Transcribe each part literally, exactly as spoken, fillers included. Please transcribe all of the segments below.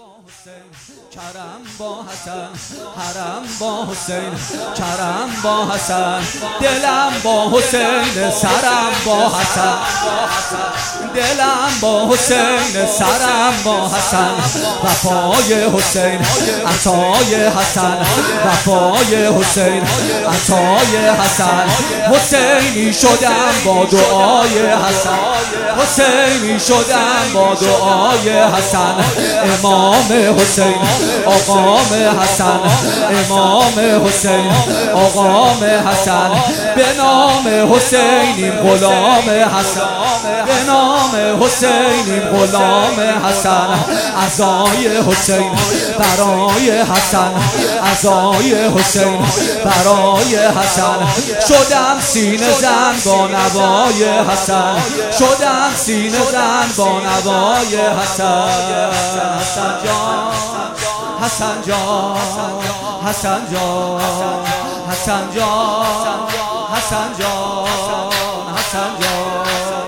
کرم با حسن، حرم با حسین، کرم با حسن، دلم با حسین، سرم با حسن، دلم با حسین، سرم با حسن، وفای حسین، عطای حسن، وفای حسین، عطای حسن، حسینی شدم با دعای حسن، حسینی شدم با دعای حسن، امام حسین، آقام حسن، امام حسین، آقام حسن، به نام حسینیم غلام حسن، به نام حسینیم غلام حسن، عزای حسین برای حسن، عزای حسین برای حسن، شدم سینه زن با نوای حسن، شدم سینه زن با نوای حسن، حسن جان، حسن جان، حسن جان، حسن جان، حسن جان، حسن جان،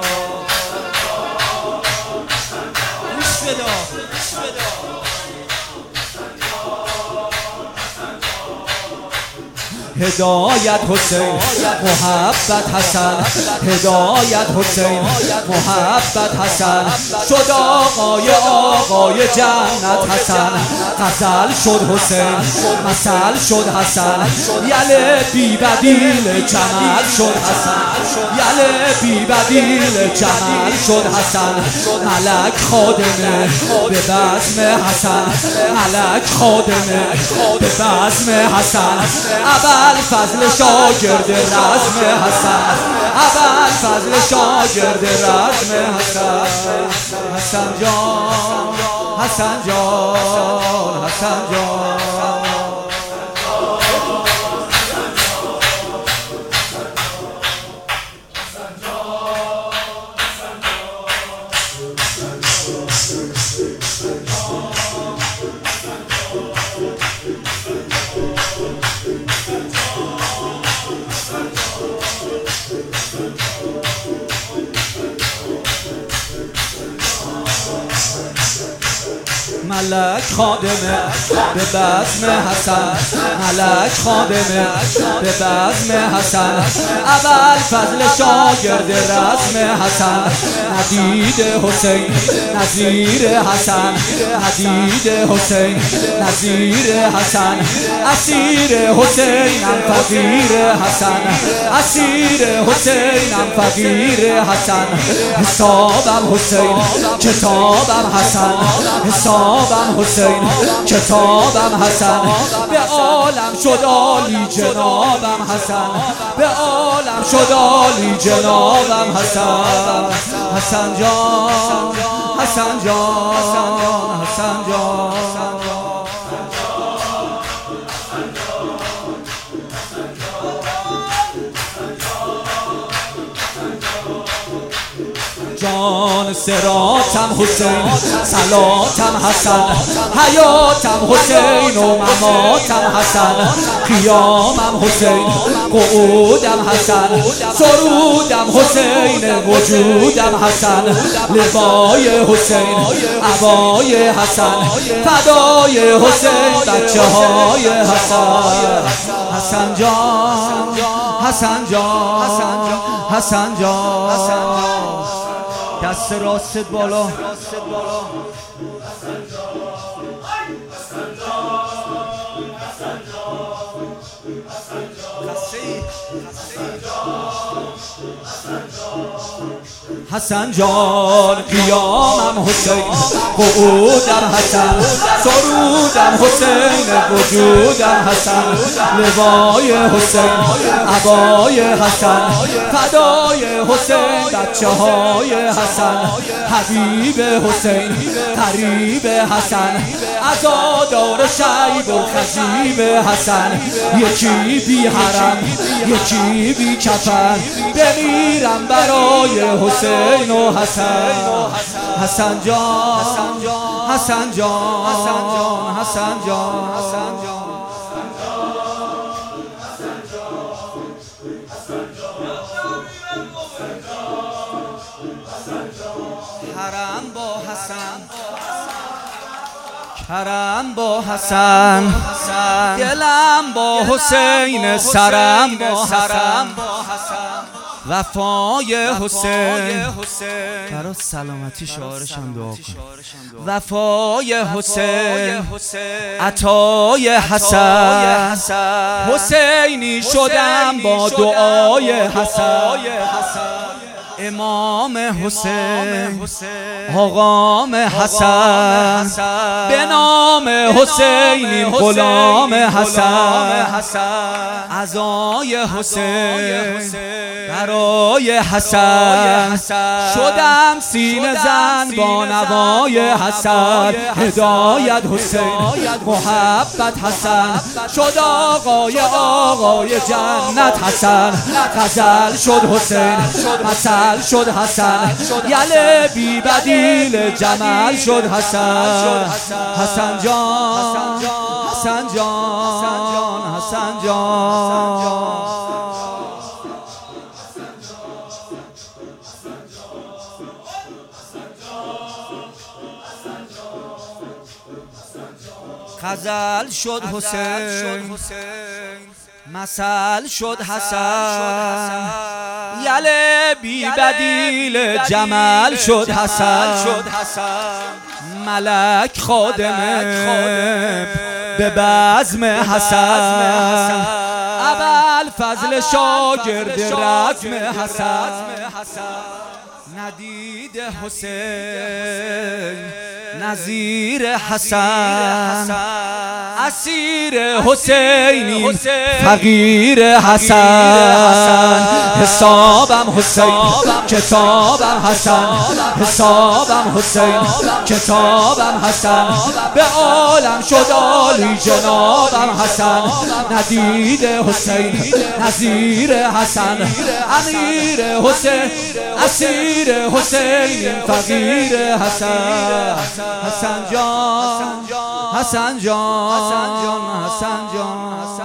گوش بده، گوش بده. هدایت حسین، محبت حسن، هدایت حسین، محبت حسن، شد آقای آقای جنت حسن، غزل شد حسین، مثل شد حسن، یل بی بدیل جمال شد حسن، یل بی بدیل جمال شد حسن، ملک خادمه به بزم حسن، ملک خادمه به بزم حسن، اول فضل شاگرد رزم حسن، اول فضل شاگرد رزم حسن، حسن جان، حسن جان، حسن جان، ملک خادمه به بزم حسن، ملک خادمه به بزم حسن، اول فضل شاگرد رزم حسن، ندید حسین نظیر حسن، ندید حسین نظیر حسن، اسیر حسینم فقیر حسن، اسیر حسینم فقیر حسن، حسابم حسین کتابم حسن، حسابم حسین کتابم حسن، به عالم شد عالی جنابم حسن، به عالم شد عالی جنابم حسن، حسن جان، حسن جان، حسن جان، جان سراتم حسین، صلاتم حسن، حیاتم حسین و مماتم حسن، قیامم حسین، قعودم حسین، سرودم حسین، وجودم حسن، لبای حسین، عبای حسن، فدای حسین، بچه های حسن، حسن جان، حسن جان، حسن جان، دست راست بالا، حسن جان، قیامم حسین، قعودم حسن، سرودم حسین، وجودم حسن، لبای حسین، عبای حسن، فدای حسین، بچه های حسن، حبیب حسین، قریب حسن، عزادار شیب و خزیب حسن، یکی بی حرم یکی بی کفن، بمیرم برای حسین و حسن، حسن جان، حسن جان، حسن جان، حسن جان، حرم با حسن، سرم با حسن، دلم با حسین، سرم با حسن، وفای حسین برای سلامتی شعارشم دعا کن. وفای حسین، عطای حسن، حسینی شدم با دعای حسن. امام حسین، آقام حسن، به نام حسینیم غلام حسن. عزای حسین برای حسن، شدم سینه زن با نوای حسن. هدایت حسین، محبت حسن، شد آقای آقای جنت حسن. غزل شد حسین، مثل شد حسن، یل بی بدیل جمال شد حسن. حسن جان، حسن جان، حسن جان. غزل شد حسین، مثل شد حسن، یل بی بدیل جمال شد حسن. ملک خادمه به بزم حسن، ابوالفضل شاگرد رزم حسن. ندید حسین نظیر حسن، اسیر حسینی فقیر حسن. حسابم حسین، کتابم حسن، حسابم حسین، کتابم حسن. به عالم شد عالی جنابم حسن. ندید حسین نظیر حسن، امیر حسین، اسیر حسین فقیر حسن. حسن جان، حسن جان، حسن جان، حسن جان.